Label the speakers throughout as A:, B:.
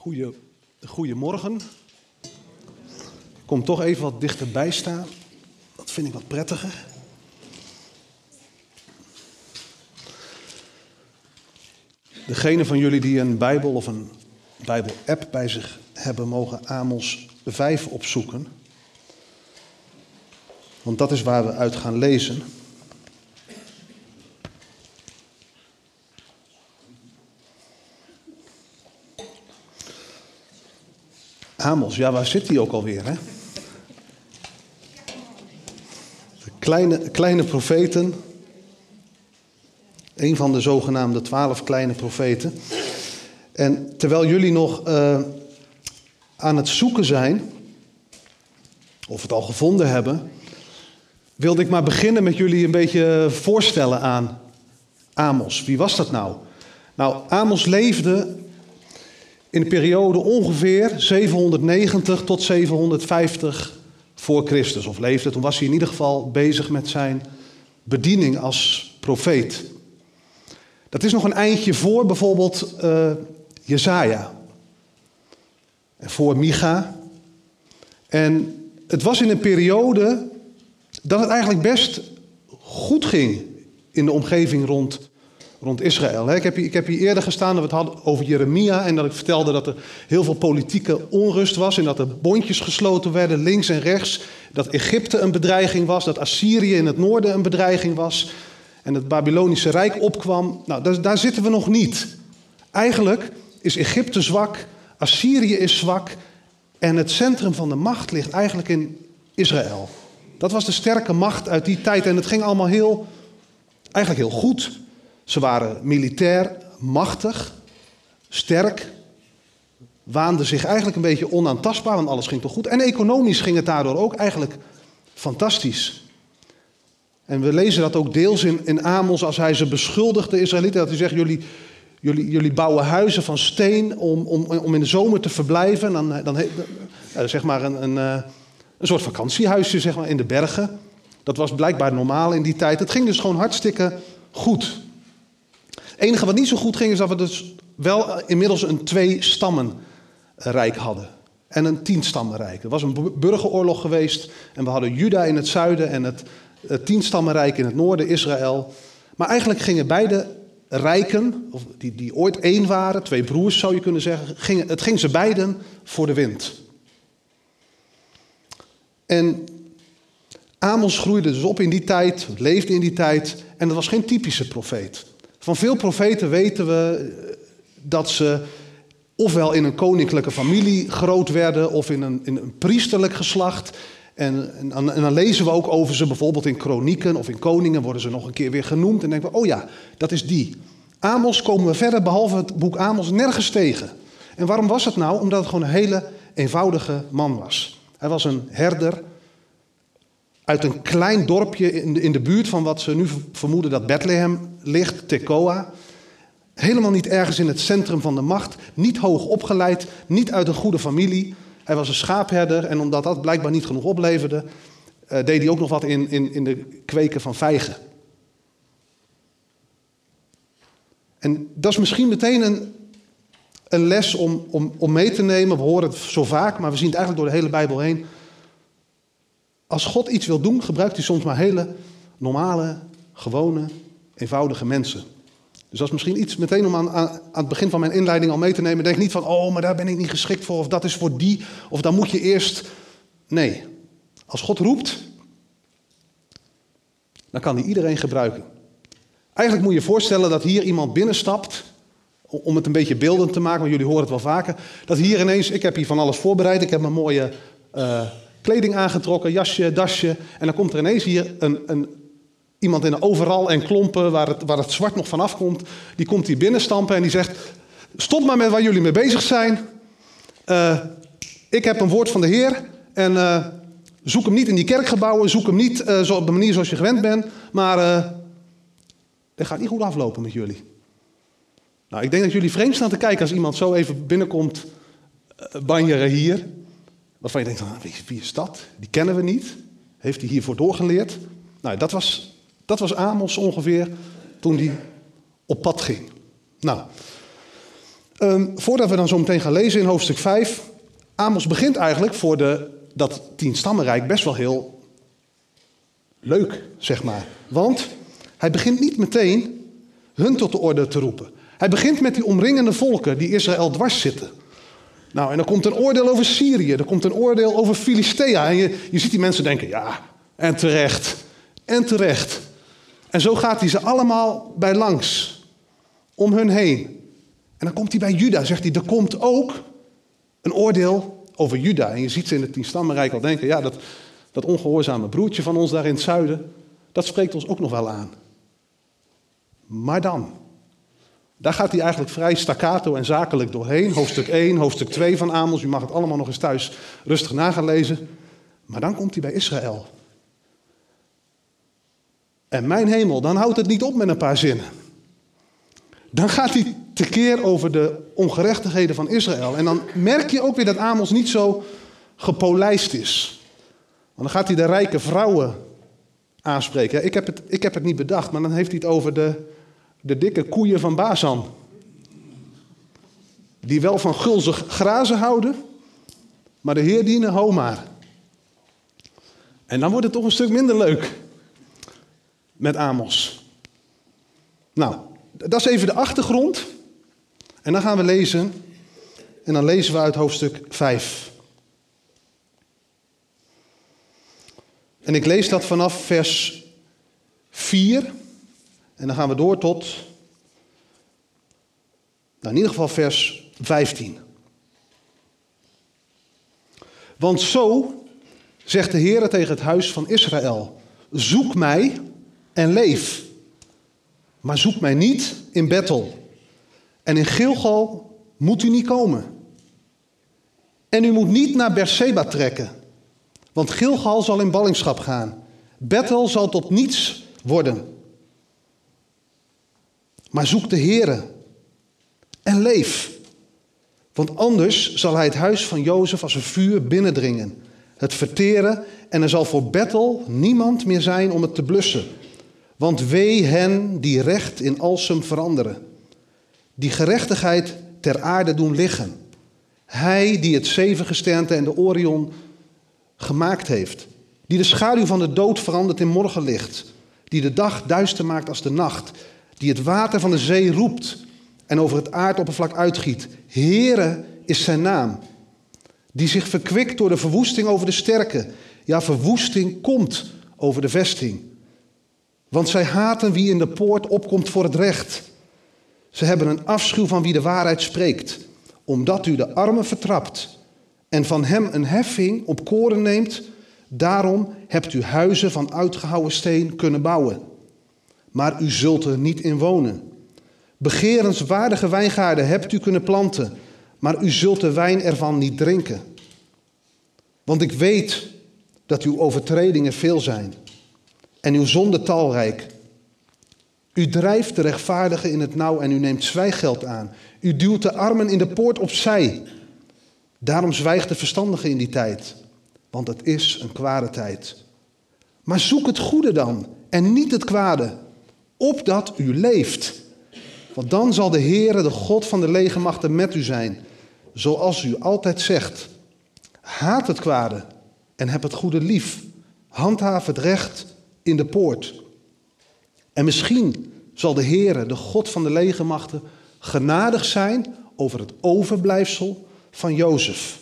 A: Goedemorgen. Ik kom toch even wat dichterbij staan. Dat vind ik wat prettiger. Degene van jullie die een Bijbel of een Bijbel-app bij zich hebben, mogen Amos 5 opzoeken. Want dat is waar we uit gaan lezen. Amos, ja, waar zit hij ook alweer, hè? De kleine profeten. Een van de zogenaamde 12 kleine profeten. En terwijl jullie nog aan het zoeken zijn, of het al gevonden hebben, wilde ik maar beginnen met jullie een beetje voorstellen aan Amos. Wie was dat nou? Nou, Amos leefde in de periode ongeveer 790 tot 750 voor Christus. Of leefde, toen was hij in ieder geval bezig met zijn bediening als profeet. Dat is nog een eindje voor bijvoorbeeld Jesaja. En voor Micha. En het was in een periode dat het eigenlijk best goed ging in de omgeving rond Israël. Ik heb hier eerder gestaan dat we het hadden over Jeremia en dat ik vertelde dat er heel veel politieke onrust was en dat er bondjes gesloten werden links en rechts. Dat Egypte een bedreiging was, dat Assyrië in het noorden een bedreiging was en het Babylonische Rijk opkwam. Nou, daar zitten we nog niet. Eigenlijk is Egypte zwak, Assyrië is zwak en het centrum van de macht ligt eigenlijk in Israël. Dat was de sterke macht uit die tijd en het ging allemaal eigenlijk heel goed. Ze waren militair machtig, sterk, waanden zich eigenlijk een beetje onaantastbaar, want alles ging toch goed. En economisch ging het daardoor ook eigenlijk fantastisch. En we lezen dat ook deels in Amos als hij ze beschuldigt, de Israëlieten, dat hij zegt, jullie bouwen huizen van steen om in de zomer te verblijven. Dan zeg maar een soort vakantiehuisje zeg maar, in de bergen. Dat was blijkbaar normaal in die tijd. Het ging dus gewoon hartstikke goed. Het enige wat niet zo goed ging is dat we dus wel inmiddels een 2-stammenrijk hadden. En een 10-stammenrijk. Er was een burgeroorlog geweest en we hadden Juda in het zuiden en het 10-stammenrijk in het noorden, Israël. Maar eigenlijk gingen beide rijken, of die ooit één waren, 2 broers zou je kunnen zeggen, het ging ze beiden voor de wind. En Amos groeide dus op in die tijd, leefde in die tijd en dat was geen typische profeet. Van veel profeten weten we dat ze ofwel in een koninklijke familie groot werden of in een priesterlijk geslacht. En dan lezen we ook over ze bijvoorbeeld in kronieken of in koningen worden ze nog een keer weer genoemd. En denken we, oh ja, dat is die. Amos komen we verder, behalve het boek Amos, nergens tegen. En waarom was het nou? Omdat het gewoon een hele eenvoudige man was. Hij was een herder uit een klein dorpje in de buurt van wat ze nu vermoeden dat Bethlehem ligt, Tekoa. Helemaal niet ergens in het centrum van de macht, niet hoog opgeleid, niet uit een goede familie. Hij was een schaapherder en omdat dat blijkbaar niet genoeg opleverde, deed hij ook nog wat in de kweken van vijgen. En dat is misschien meteen een les om mee te nemen. We horen het zo vaak, maar we zien het eigenlijk door de hele Bijbel heen. Als God iets wil doen, gebruikt hij soms maar hele normale, gewone, eenvoudige mensen. Dus dat is misschien iets meteen om aan het begin van mijn inleiding al mee te nemen. Denk niet van, oh, maar daar ben ik niet geschikt voor, of dat is voor die, of dan moet je eerst. Nee, als God roept, dan kan hij iedereen gebruiken. Eigenlijk moet je je voorstellen dat hier iemand binnenstapt, om het een beetje beeldend te maken, want jullie horen het wel vaker. Dat hier ineens, ik heb hier van alles voorbereid, ik heb mijn mooie kleding aangetrokken, jasje, dasje. En dan komt er ineens hier iemand in een overal en klompen waar het zwart nog vanaf komt. Die komt hier binnenstampen en die zegt, stop maar met waar jullie mee bezig zijn. Ik heb een woord van de Heer en zoek hem niet in die kerkgebouwen. Zoek hem niet zo op de manier zoals je gewend bent. Maar dat gaat niet goed aflopen met jullie. Nou, ik denk dat jullie vreemd staan te kijken als iemand zo even binnenkomt banjeren hier. Waarvan je denkt, wie is dat? Die kennen we niet. Heeft hij hiervoor doorgeleerd? Nou, dat was Amos ongeveer toen hij op pad ging. Nou, Voordat we dan zo meteen gaan lezen in hoofdstuk 5. Amos begint eigenlijk voor dat 10-stammenrijk best wel heel leuk, zeg maar. Want hij begint niet meteen hun tot de orde te roepen. Hij begint met die omringende volken die Israël dwars zitten. Nou, en dan komt een oordeel over Syrië. Er komt een oordeel over Filistea. En je ziet die mensen denken, ja, en terecht. En terecht. En zo gaat hij ze allemaal bij langs. Om hun heen. En dan komt hij bij Juda. Zegt hij, er komt ook een oordeel over Juda. En je ziet ze in het 10-stammenrijk al denken, ja, dat ongehoorzame broertje van ons daar in het zuiden, dat spreekt ons ook nog wel aan. Maar dan, daar gaat hij eigenlijk vrij staccato en zakelijk doorheen. Hoofdstuk 1, hoofdstuk 2 van Amos. U mag het allemaal nog eens thuis rustig na gaan lezen. Maar dan komt hij bij Israël. En mijn hemel, dan houdt het niet op met een paar zinnen. Dan gaat hij tekeer over de ongerechtigheden van Israël. En dan merk je ook weer dat Amos niet zo gepolijst is. Want dan gaat hij de rijke vrouwen aanspreken. Ja, ik heb het niet bedacht, maar dan heeft hij het over de dikke koeien van Bazan. Die wel van gulzig grazen houden, maar de Heer dienen Homaar. En dan wordt het toch een stuk minder leuk met Amos. Nou, dat is even de achtergrond. En dan gaan we lezen. En dan lezen we uit hoofdstuk 5. En ik lees dat vanaf vers 4. En dan gaan we door tot, in ieder geval vers 15. Want zo zegt de Heer tegen het huis van Israël: zoek mij en leef. Maar zoek mij niet in Bethel. En in Gilgal moet u niet komen. En u moet niet naar Berseba trekken. Want Gilgal zal in ballingschap gaan. Bethel zal tot niets worden. Maar zoek de Heere en leef. Want anders zal hij het huis van Jozef als een vuur binnendringen. Het verteren en er zal voor Bethel niemand meer zijn om het te blussen. Want wee hen die recht in alsem veranderen. Die gerechtigheid ter aarde doen liggen. Hij die het zevengesternte en de Orion gemaakt heeft. Die de schaduw van de dood verandert in morgenlicht. Die de dag duister maakt als de nacht. Die het water van de zee roept en over het aardoppervlak uitgiet. Heere is zijn naam. Die zich verkwikt door de verwoesting over de sterken. Ja, verwoesting komt over de vesting. Want zij haten wie in de poort opkomt voor het recht. Ze hebben een afschuw van wie de waarheid spreekt. Omdat u de armen vertrapt en van hem een heffing op koren neemt. Daarom hebt u huizen van uitgehouwen steen kunnen bouwen. Maar u zult er niet in wonen. Begerenswaardige wijngaarden hebt u kunnen planten. Maar u zult de wijn ervan niet drinken. Want ik weet dat uw overtredingen veel zijn. En uw zonde talrijk. U drijft de rechtvaardigen in het nauw en u neemt zwijggeld aan. U duwt de armen in de poort opzij. Daarom zwijgt de verstandige in die tijd. Want het is een kwade tijd. Maar zoek het goede dan en niet het kwade. Opdat u leeft. Want dan zal de Heere, de God van de legermachten, met u zijn. Zoals u altijd zegt. Haat het kwade en heb het goede lief. Handhaaf het recht in de poort. En misschien zal de Heere, de God van de legermachten, genadig zijn over het overblijfsel van Jozef.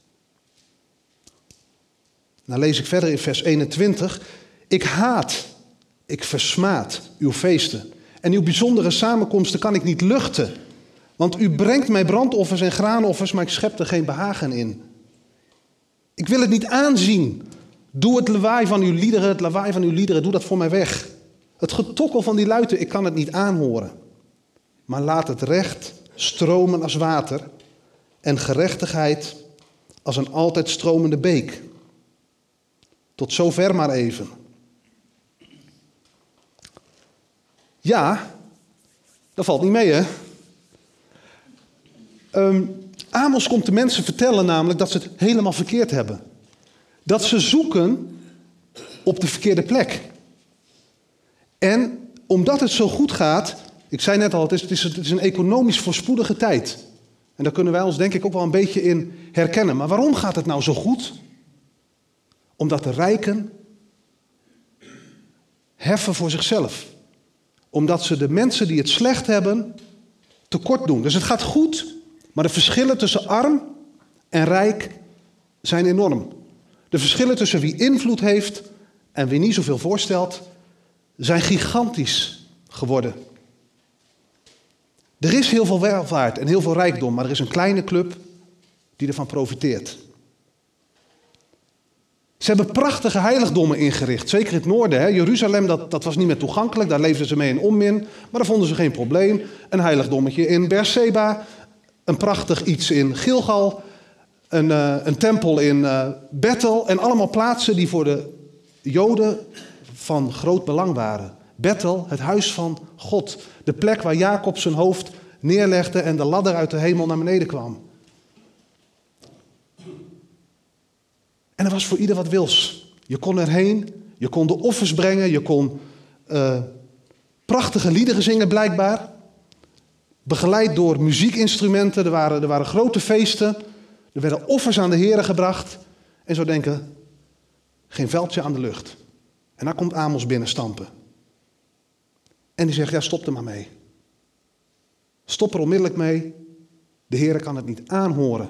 A: Nou lees ik verder in vers 21. Ik haat, ik versmaad uw feesten. En uw bijzondere samenkomsten kan ik niet luchten. Want u brengt mij brandoffers en graanoffers, maar ik schep er geen behagen in. Ik wil het niet aanzien. Doe het lawaai van uw liederen, doe dat voor mij weg. Het getokkel van die luiten, ik kan het niet aanhoren. Maar laat het recht stromen als water en gerechtigheid als een altijd stromende beek. Tot zover maar even. Ja, dat valt niet mee, hè? Amos komt de mensen vertellen namelijk dat ze het helemaal verkeerd hebben. Dat ze zoeken op de verkeerde plek. En omdat het zo goed gaat, ik zei net al, het is een economisch voorspoedige tijd. En daar kunnen wij ons denk ik ook wel een beetje in herkennen. Maar waarom gaat het nou zo goed? Omdat de rijken heffen voor zichzelf. Omdat ze de mensen die het slecht hebben tekort doen. Dus het gaat goed, maar de verschillen tussen arm en rijk zijn enorm. De verschillen tussen wie invloed heeft en wie niet zoveel voorstelt, zijn gigantisch geworden. Er is heel veel welvaart en heel veel rijkdom, maar er is een kleine club die ervan profiteert. Ze hebben prachtige heiligdommen ingericht, zeker in het noorden. Hè. Jeruzalem, dat was niet meer toegankelijk, daar leefden ze mee in onmin, maar daar vonden ze geen probleem. Een heiligdommetje in Beerseba, een prachtig iets in Gilgal, een tempel in Bethel en allemaal plaatsen die voor de Joden van groot belang waren. Bethel, het huis van God, de plek waar Jacob zijn hoofd neerlegde en de ladder uit de hemel naar beneden kwam. En er was voor ieder wat wils. Je kon erheen, je kon de offers brengen, je kon prachtige liederen zingen blijkbaar. Begeleid door muziekinstrumenten, er waren grote feesten. Er werden offers aan de Here gebracht. En zo denken, geen veldje aan de lucht. En dan komt Amos binnenstampen. En die zegt, ja, stop er maar mee. Stop er onmiddellijk mee. De Here kan het niet aanhoren.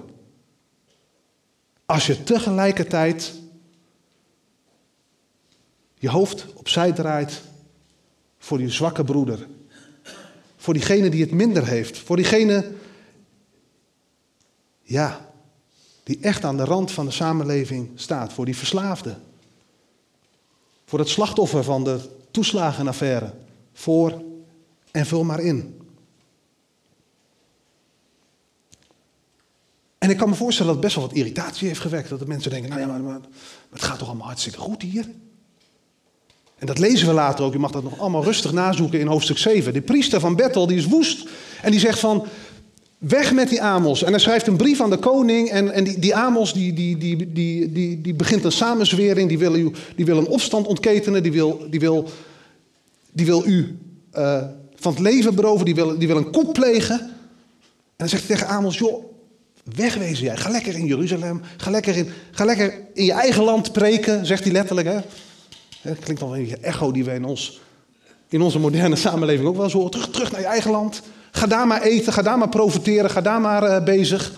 A: Als je tegelijkertijd je hoofd opzij draait voor die zwakke broeder. Voor diegene die het minder heeft. Voor diegene, ja, die echt aan de rand van de samenleving staat. Voor die verslaafde. Voor het slachtoffer van de toeslagenaffaire. Voor en vul maar in. En ik kan me voorstellen dat het best wel wat irritatie heeft gewekt. Dat de mensen denken, nou ja, maar het gaat toch allemaal hartstikke goed hier? En dat lezen we later ook. Je mag dat nog allemaal rustig nazoeken in hoofdstuk 7. De priester van Bethel, die is woest. En die zegt van, weg met die Amos. En hij schrijft een brief aan de koning. En die Amos, die begint een samenzwering. Die wil een opstand ontketenen. Die wil u van het leven beroven. Die wil een coup plegen. En dan zegt hij tegen Amos, joh, wegwezen jij. Ga lekker in Jeruzalem. Ga lekker in je eigen land preken, zegt hij letterlijk. Hè? Dat klinkt al een beetje echo die we in onze moderne samenleving ook wel eens horen. Terug naar je eigen land. Ga daar maar eten, ga daar maar profiteren, ga daar maar bezig.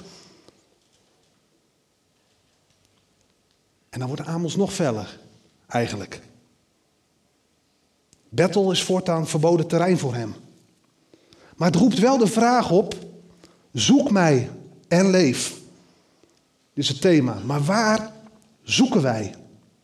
A: En dan wordt Amos nog feller, eigenlijk. Bethel is voortaan verboden terrein voor hem. Maar het roept wel de vraag op, zoek mij en leef. Dit is het thema. Maar waar zoeken wij?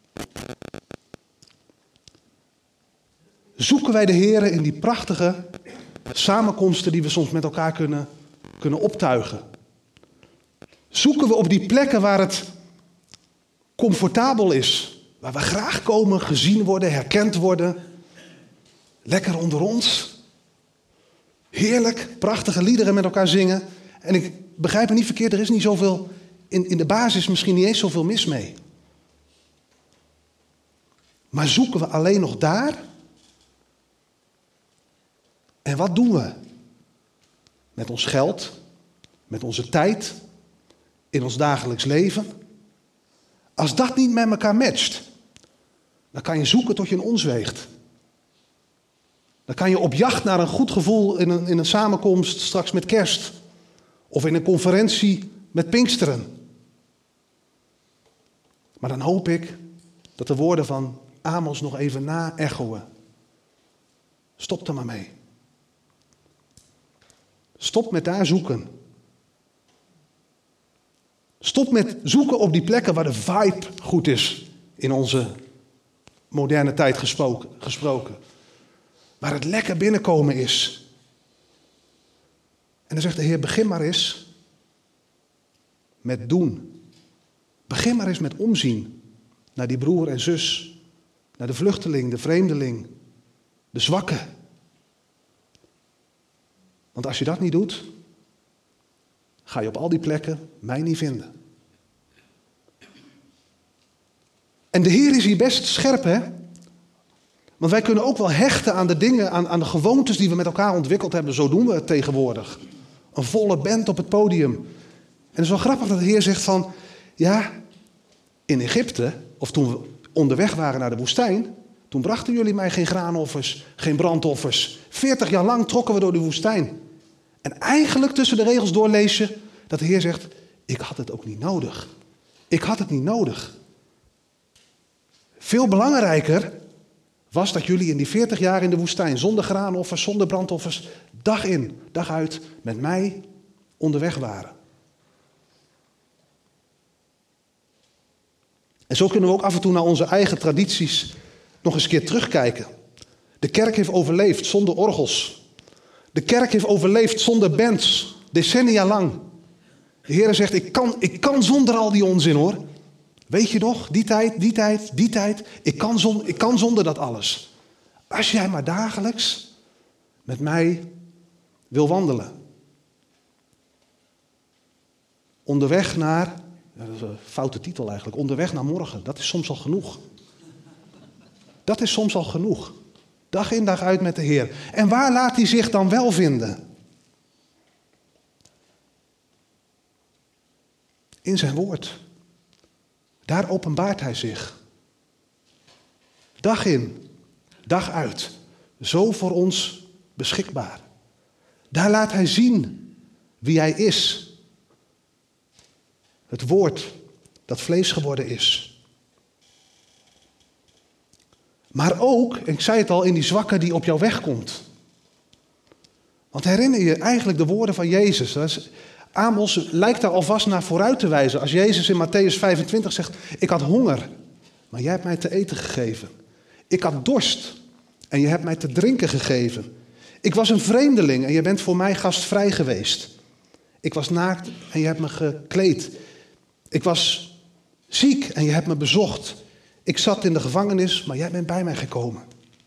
A: Zoeken wij de Here in die prachtige samenkomsten die we soms met elkaar kunnen optuigen? Zoeken we op die plekken waar het comfortabel is, waar we graag komen, gezien worden, herkend worden, lekker onder ons, heerlijk, prachtige liederen met elkaar zingen. En ik begrijp me niet verkeerd, er is niet zoveel, in de basis misschien niet eens zoveel mis mee. Maar zoeken we alleen nog daar? En wat doen we? Met ons geld, met onze tijd, in ons dagelijks leven? Als dat niet met elkaar matcht, dan kan je zoeken tot je een ons weegt. Dan kan je op jacht naar een goed gevoel in een samenkomst straks met kerst. Of in een conferentie met Pinksteren. Maar dan hoop ik dat de woorden van Amos nog even na-echoen. Stop er maar mee. Stop met daar zoeken. Stop met zoeken op die plekken waar de vibe goed is. In onze moderne tijd gesproken. Waar het lekker binnenkomen is. En dan zegt de Heer, begin maar eens met doen. Begin maar eens met omzien naar die broer en zus. Naar de vluchteling, de vreemdeling, de zwakke. Want als je dat niet doet, ga je op al die plekken mij niet vinden. En de Heer is hier best scherp, hè? Want wij kunnen ook wel hechten aan de dingen, aan de gewoontes die we met elkaar ontwikkeld hebben. Zo doen we het tegenwoordig. Een volle band op het podium. En het is wel grappig dat de Heer zegt van, ja, in Egypte, of toen we onderweg waren naar de woestijn, toen brachten jullie mij geen graanoffers, geen brandoffers. 40 jaar lang trokken we door de woestijn. En eigenlijk tussen de regels door lees je dat de Heer zegt, ik had het ook niet nodig. Ik had het niet nodig. Veel belangrijker was dat jullie in die 40 jaar in de woestijn, zonder graanoffers, zonder brandoffers, dag in, dag uit, met mij onderweg waren. En zo kunnen we ook af en toe naar onze eigen tradities nog eens een keer terugkijken. De kerk heeft overleefd zonder orgels. De kerk heeft overleefd zonder bands, decennia lang. De Heer zegt, ik kan zonder al die onzin hoor. Weet je nog, die tijd. Ik kan zonder dat alles. Als jij maar dagelijks met mij wil wandelen. Onderweg naar, ja, dat is een foute titel eigenlijk, onderweg naar morgen. Dat is soms al genoeg. Dat is soms al genoeg. Dag in dag uit met de Heer. En waar laat hij zich dan wel vinden? In zijn woord. Daar openbaart hij zich. Dag in, dag uit. Zo voor ons beschikbaar. Daar laat hij zien wie hij is. Het woord dat vlees geworden is. Maar ook, ik zei het al, in die zwakke die op jou weg komt. Want herinner je eigenlijk de woorden van Jezus. Amos lijkt daar alvast naar vooruit te wijzen. Als Jezus in Mattheüs 25 zegt, ik had honger, maar jij hebt mij te eten gegeven. Ik had dorst en je hebt mij te drinken gegeven. Ik was een vreemdeling en je bent voor mij gastvrij geweest. Ik was naakt en je hebt me gekleed. Ik was ziek en je hebt me bezocht. Ik zat in de gevangenis, maar jij bent bij mij gekomen.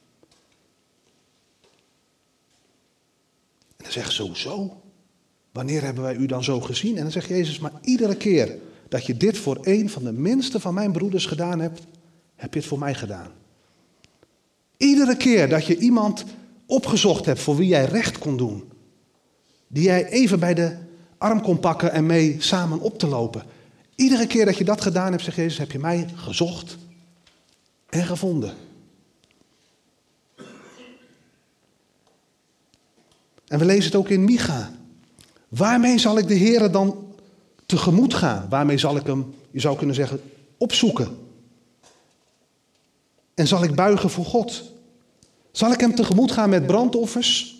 A: En dan zegt ze, zo. Wanneer hebben wij u dan zo gezien? En dan zegt Jezus, maar iedere keer dat je dit voor een van de minste van mijn broeders gedaan hebt, heb je het voor mij gedaan. Iedere keer dat je iemand opgezocht hebt voor wie jij recht kon doen, die jij even bij de arm kon pakken en mee samen op te lopen. Iedere keer dat je dat gedaan hebt, zegt Jezus, heb je mij gezocht en gevonden. En we lezen het ook in Micha. Waarmee zal ik de Heere dan tegemoet gaan? Waarmee zal ik hem, je zou kunnen zeggen, opzoeken? En zal ik buigen voor God? Zal ik hem tegemoet gaan met brandoffers?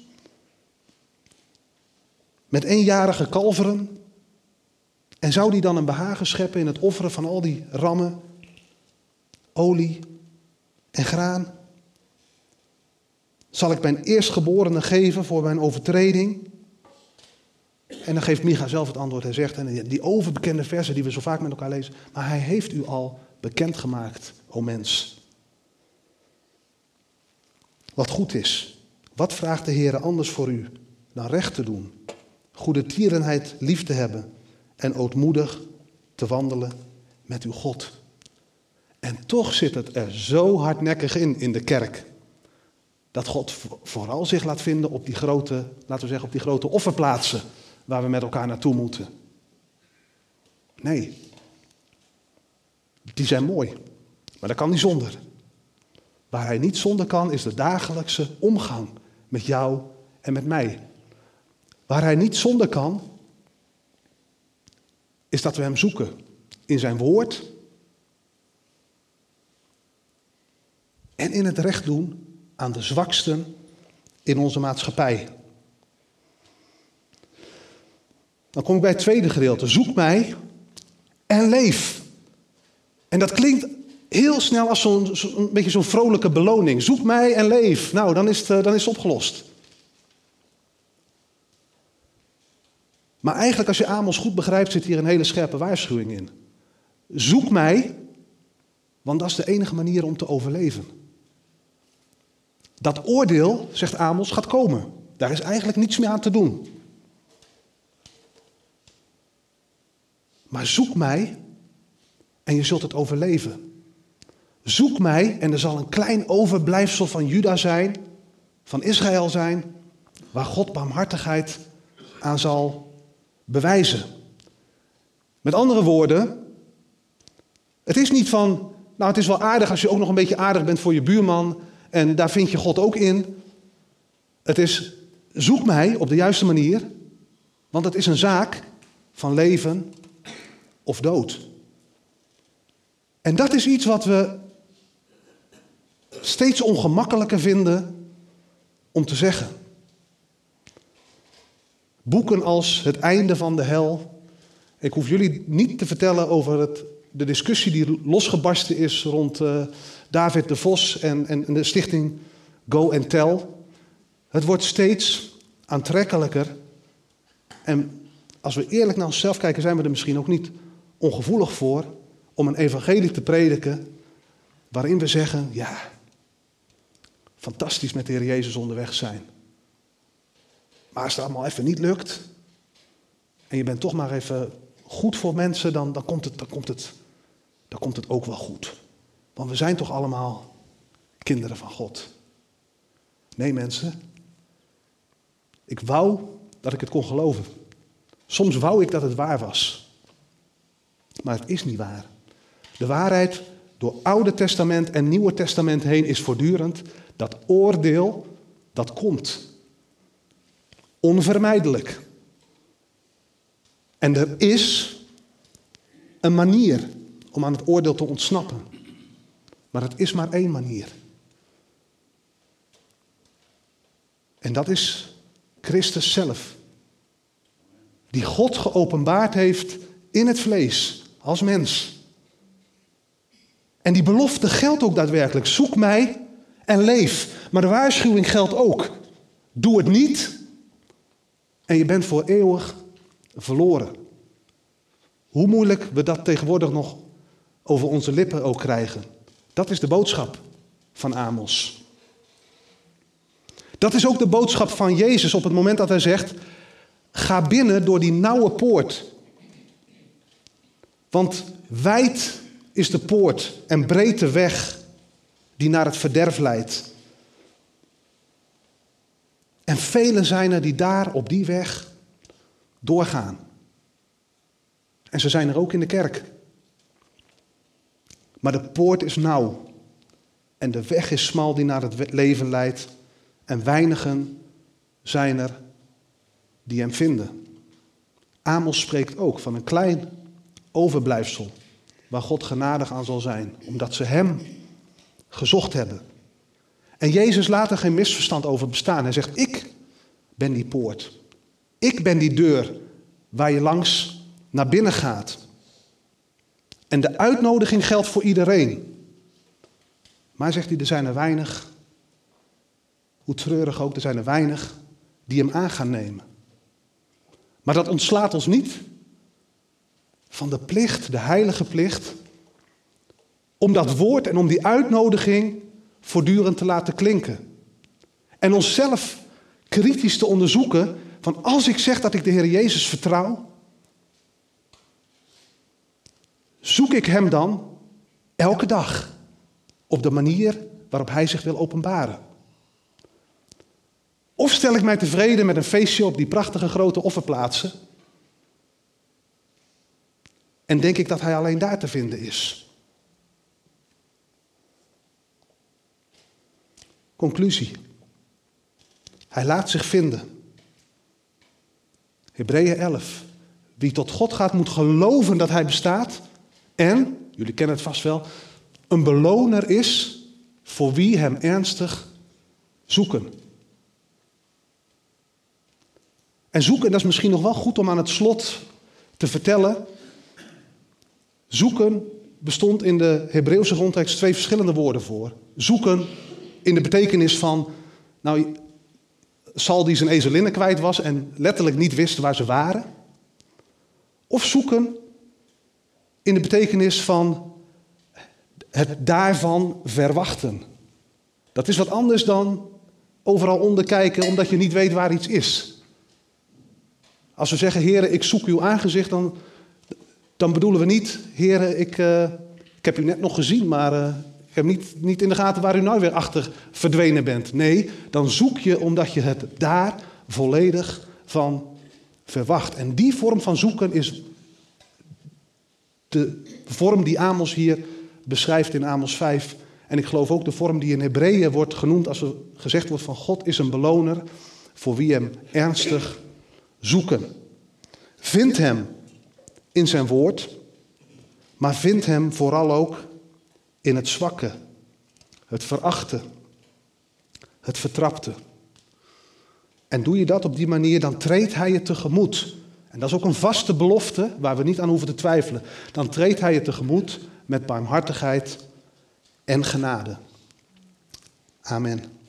A: Met eenjarige kalveren? En zou die dan een behagen scheppen in het offeren van al die rammen, olie en graan? Zal ik mijn eerstgeborene geven voor mijn overtreding? En dan geeft Micha zelf het antwoord. Hij zegt, en die overbekende versen die we zo vaak met elkaar lezen, maar hij heeft u al bekendgemaakt, o mens. Wat goed is. Wat vraagt de Heer anders voor u dan recht te doen, goede tierenheid lief te hebben en ootmoedig te wandelen met uw God. En toch zit het er zo hardnekkig in de kerk. Dat God vooral zich laat vinden op die grote, laten we zeggen, op die grote offerplaatsen waar we met elkaar naartoe moeten. Nee. Die zijn mooi, maar dat kan niet zonder. Waar hij niet zonder kan is de dagelijkse omgang met jou en met mij. Waar hij niet zonder kan is dat we hem zoeken in zijn woord en in het recht doen aan de zwaksten in onze maatschappij. Dan kom ik bij het tweede gedeelte. Zoek mij en leef. En dat klinkt heel snel als een beetje zo'n vrolijke beloning. Zoek mij en leef. Nou, dan is het opgelost. Maar eigenlijk, als je Amos goed begrijpt, zit hier een hele scherpe waarschuwing in. Zoek mij, want dat is de enige manier om te overleven. Dat oordeel, zegt Amos, gaat komen. Daar is eigenlijk niets meer aan te doen. Maar zoek mij en je zult het overleven. Zoek mij en er zal een klein overblijfsel van Juda zijn, van Israël zijn, waar God barmhartigheid aan zal bewijzen. Met andere woorden, het is niet van, nou het is wel aardig als je ook nog een beetje aardig bent voor je buurman en daar vind je God ook in. Het is, zoek mij op de juiste manier, want het is een zaak van leven of dood. En dat is iets wat we steeds ongemakkelijker vinden om te zeggen. Boeken als Het einde van de hel. Ik hoef jullie niet te vertellen over de discussie die losgebarsten is rond David de Vos en de stichting Go and Tell. Het wordt steeds aantrekkelijker. En als we eerlijk naar onszelf kijken, zijn we er misschien ook niet ongevoelig voor om een evangelie te prediken waarin we zeggen, ja, fantastisch met de Heer Jezus onderweg zijn. Maar als het allemaal even niet lukt en je bent toch maar even goed voor mensen, dan komt het ook wel goed. Want we zijn toch allemaal kinderen van God. Nee mensen, ik wou dat ik het kon geloven. Soms wou ik dat het waar was. Maar het is niet waar. De waarheid door Oude Testament en Nieuwe Testament heen is voortdurend dat oordeel, dat komt. Onvermijdelijk. En er is een manier om aan het oordeel te ontsnappen. Maar het is maar één manier. En dat is Christus zelf. Die God geopenbaard heeft in het vlees, als mens. En die belofte geldt ook daadwerkelijk. Zoek mij en leef. Maar de waarschuwing geldt ook. Doe het niet en je bent voor eeuwig verloren. Hoe moeilijk we dat tegenwoordig nog over onze lippen ook krijgen. Dat is de boodschap van Amos. Dat is ook de boodschap van Jezus op het moment dat hij zegt, ga binnen door die nauwe poort. Want wijd is de poort en breed de weg die naar het verderf leidt. En velen zijn er die daar op die weg doorgaan. En ze zijn er ook in de kerk. Maar de poort is nauw. En de weg is smal die naar het leven leidt. En weinigen zijn er die hem vinden. Amos spreekt ook van een klein overblijfsel waar God genadig aan zal zijn, omdat ze hem gezocht hebben. En Jezus laat er geen misverstand over bestaan. Hij zegt, ik ben die poort. Ik ben die deur waar je langs naar binnen gaat. En de uitnodiging geldt voor iedereen. Maar zegt hij, er zijn er weinig, hoe treurig ook, er zijn er weinig die hem aan gaan nemen. Maar dat ontslaat ons niet van de plicht, de heilige plicht, om dat woord en om die uitnodiging voortdurend te laten klinken. En onszelf kritisch te onderzoeken van als ik zeg dat ik de Heer Jezus vertrouw, zoek ik hem dan elke dag op de manier waarop hij zich wil openbaren? Of stel ik mij tevreden met een feestje op die prachtige grote offerplaatsen en denk ik dat hij alleen daar te vinden is? Conclusie. Hij laat zich vinden. Hebreeën 11. Wie tot God gaat moet geloven dat hij bestaat en, jullie kennen het vast wel, een beloner is voor wie hem ernstig zoeken. En zoeken, dat is misschien nog wel goed om aan het slot te vertellen. Zoeken bestond in de Hebreeuwse grondtekst 2 verschillende woorden voor. Zoeken in de betekenis van, nou, Saul die zijn ezelinnen kwijt was en letterlijk niet wist waar ze waren. Of zoeken in de betekenis van het daarvan verwachten. Dat is wat anders dan overal onderkijken omdat je niet weet waar iets is. Als we zeggen, Heere, ik zoek uw aangezicht, dan bedoelen we niet, Heere, ik heb u net nog gezien, maar ik heb niet in de gaten waar u nou weer achter verdwenen bent. Nee, dan zoek je omdat je het daar volledig van verwacht. En die vorm van zoeken is de vorm die Amos hier beschrijft in Amos 5. En ik geloof ook de vorm die in Hebreeën wordt genoemd als er gezegd wordt van God is een beloner voor wie hem ernstig zoeken. Vind hem in zijn woord, maar vind hem vooral ook in het zwakke, het verachte, het vertrapte. En doe je dat op die manier, dan treedt hij je tegemoet. En dat is ook een vaste belofte waar we niet aan hoeven te twijfelen. Dan treedt hij je tegemoet met barmhartigheid en genade. Amen.